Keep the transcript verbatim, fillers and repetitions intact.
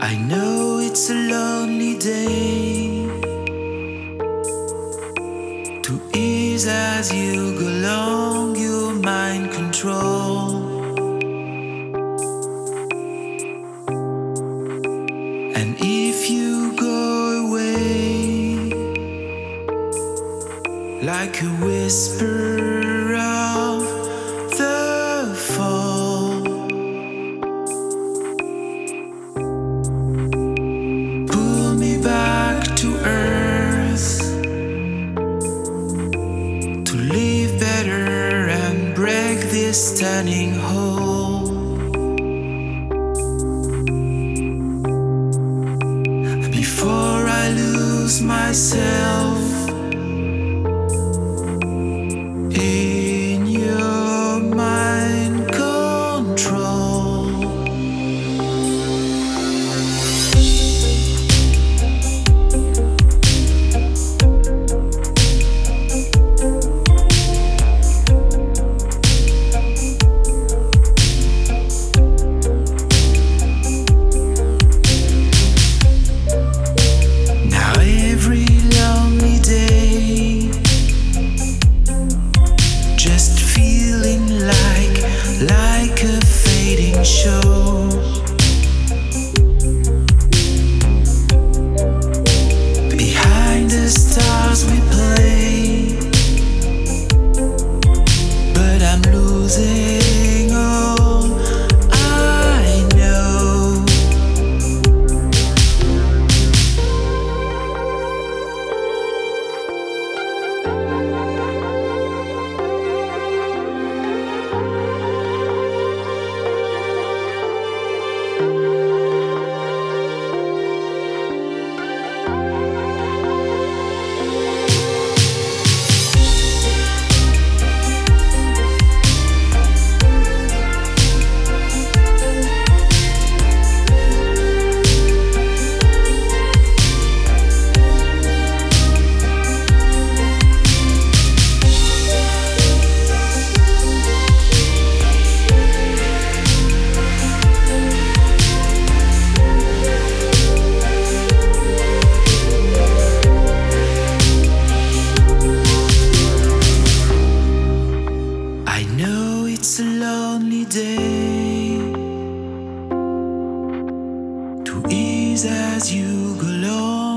I know it's a lonely day to ease as you go along your mind control. And if you go away like a whisper of the fall, pull me back to earth to live better and break this standing hole. Before I lose myself in your mind control. Now every lonely day, just feeling like, like a fading show. Behind the stars we play, but I'm losing all I know. I know it's a lonely day to ease as you go along